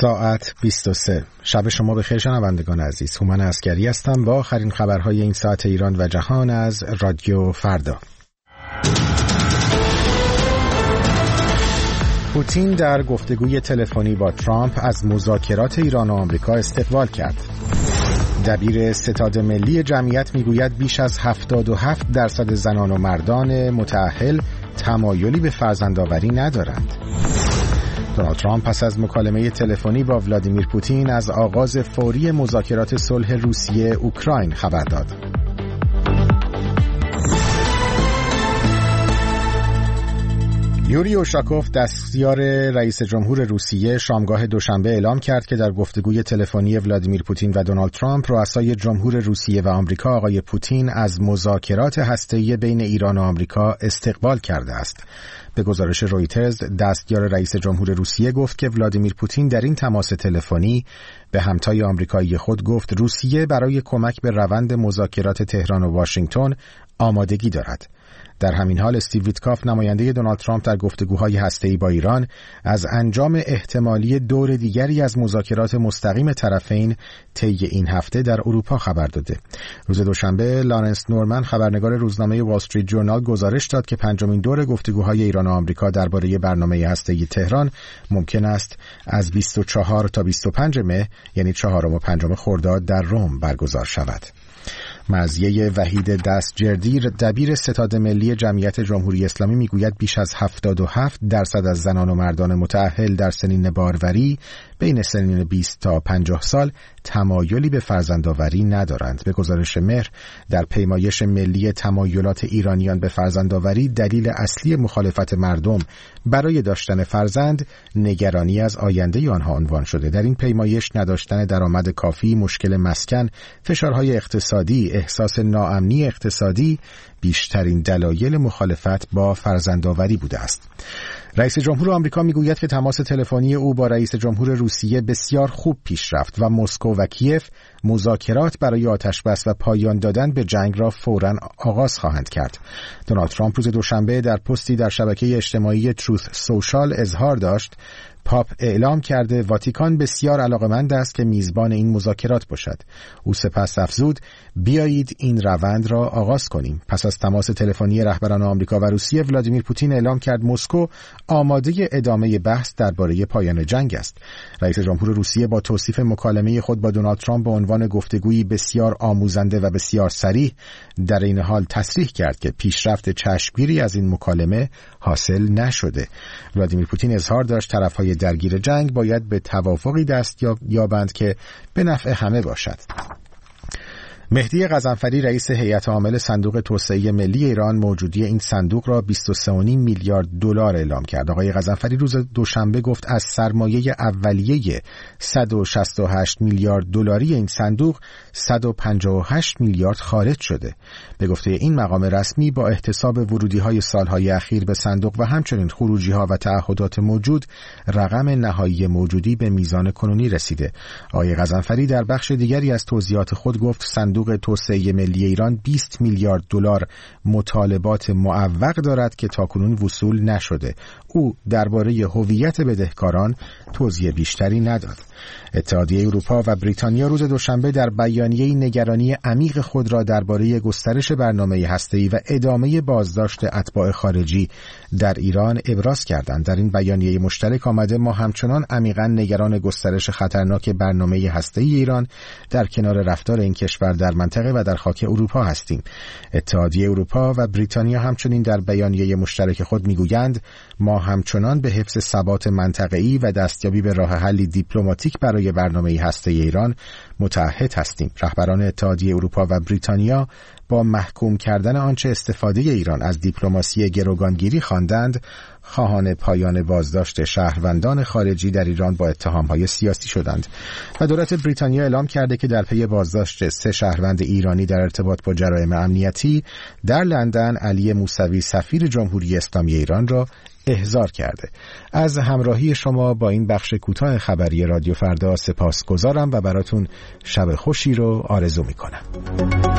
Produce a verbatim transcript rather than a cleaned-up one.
ساعت بیست و سه. شب شما بخیر شنوندگان عزیز. هومن عسکری هستم با آخرین خبرهای این ساعت ایران و جهان از رادیو فردا. پوتین در گفتگوی تلفنی با ترامپ از مذاکرات ایران و آمریکا استقبال کرد. دبیر ستاد ملی جمعیت میگوید بیش از هفتاد و هفت درصد زنان و مردان متأهل تمایلی به فرزندآوری ندارند. دونالد ترامپ پس از مکالمه تلفنی با ولادیمیر پوتین از آغاز فوری مذاکرات صلح روسیه اوکراین خبر داد. یوری اوشاکوف دستیار رئیس جمهور روسیه شامگاه دوشنبه اعلام کرد که در گفتگوی تلفنی ولادیمیر پوتین و دونالد ترامپ رؤسای جمهور روسیه و آمریکا آقای پوتین از مذاکرات هسته‌ای بین ایران و آمریکا استقبال کرده است. به گزارش رویترز دستیار رئیس جمهور روسیه گفت که ولادیمیر پوتین در این تماس تلفنی به همتای آمریکایی خود گفت روسیه برای کمک به روند مذاکرات تهران و واشنگتن آمادگی دارد. در همین حال استیو ویتکاف نماینده دونالد ترامپ در گفتگوهای هسته‌ای با ایران از انجام احتمالی دور دیگری از مذاکرات مستقیم طرفین طی این هفته در اروپا خبر داده. روز دوشنبه لارنس نورمن خبرنگار روزنامه وال استریت جورنال گزارش داد که پنجمین دور گفتگوهای ایران و آمریکا درباره برنامه هسته‌ای تهران ممکن است از بیست و چهار تا بیست و پنج مه یعنی چهارم و پنجم خرداد در روم برگزار شود. مزیه وحید دستجردی دبیر ستاد ملی جمعیت جمهوری اسلامی میگوید بیش از هفتاد و هفت درصد از زنان و مردان متأهل در سنین باروری بین سنین بیست تا پنجاه سال تمایلی به فرزندآوری ندارند. به گزارش مهر در پیمایش ملی تمایلات ایرانیان به فرزندآوری دلیل اصلی مخالفت مردم برای داشتن فرزند نگرانی از آینده آنها عنوان شده. در این پیمایش نداشتن درآمد کافی، مشکل مسکن، فشارهای اقتصادی، احساس ناامنی اقتصادی بیشترین دلایل مخالفت با فرزندآوری بوده است. رئیس جمهور آمریکا میگوید که تماس تلفنی او با رئیس جمهور روسیه بسیار خوب پیش رفت و مسکو و کیف مذاکرات برای آتشبس و پایان دادن به جنگ را فوراً آغاز خواهند کرد. دونالد ترامپ روز دوشنبه در پستی در شبکه اجتماعی تروث سوشال اظهار داشت پاپ اعلام کرده واتیکان بسیار علاقمند است که میزبان این مذاکرات باشد. او سپس افزود بیایید این روند را آغاز کنیم. پس از تماس تلفنی رهبران آمریکا و روسیه ولادیمیر پوتین اعلام کرد مسکو آماده ادامه بحث درباره پایان جنگ است. رئیس جمهور روسیه با توصیف مکالمه خود با دونالد ترامپ به عنوان گفتگویی بسیار آموزنده و بسیار صریح در این حال تصریح کرد که پیشرفت چشمگیری از این مکالمه حاصل نشده. ولادیمیر پوتین اظهار داشت طرف‌های درگیر جنگ باید به توافقی دست یابند که به نفع همه باشد. مهدی غضنفری رئیس هیئت عامل صندوق توسعه ملی ایران موجودی این صندوق را بیست و سه و نیم میلیارد دلار اعلام کرد. آقای غضنفری روز دوشنبه گفت از سرمایه اولیه صد و شصت و هشت میلیارد دلاری این صندوق صد و پنجاه و هشت میلیارد خارج شده. به گفته این مقام رسمی با احتساب ورودی‌های سالهای اخیر به صندوق و همچنین خروجی‌ها و تعهدات موجود رقم نهایی موجودی به میزان کنونی رسیده. آقای غضنفری در بخش دیگری از توضیحات خود گفت صندوق توسعه ملی ایران بیست میلیارد دلار مطالبات معوق دارد که تاکنون وصول نشده. او درباره هویت بدهکاران توضیح بیشتری نداد. اتحادیه اروپا و بریتانیا روز دوشنبه در بیانیه نگرانی عمیق خود را درباره گسترش برنامه هسته‌ای و ادامه بازداشت اتباع خارجی در ایران ابراز کردند. در این بیانیه مشترک آمده ما همچنان عمیقاً نگران گسترش خطرناک برنامه هسته‌ای ایران در کنار رفتار این کشور در منطقه و در خاک اروپا هستیم. اتحادیه اروپا و بریتانیا همچنین در بیانیه مشترک خود میگویند ما همچنان به حفظ ثبات منطقه‌ای و دستیابی به راه حلی دیپلماتیک برای برنامه هسته‌ای ایران متعهد هستیم. رهبران اتحادیه اروپا و بریتانیا با محکوم کردن آنچه استفاده ایران از دیپلماسی گروگانگیری خواندند خواهان پایان بازداشت شهروندان خارجی در ایران با اتهام‌های سیاسی شدند و دولت بریتانیا اعلام کرده که در پی بازداشت سه شهروند ایرانی در ارتباط با جرایم امنیتی در لندن علی موسوی سفیر جمهوری اسلامی ایران را احضار کرده. از همراهی شما با این بخش کوتاه خبری رادیو فردا سپاسگزارم و براتون شب خوشی رو آرزو می‌کنم.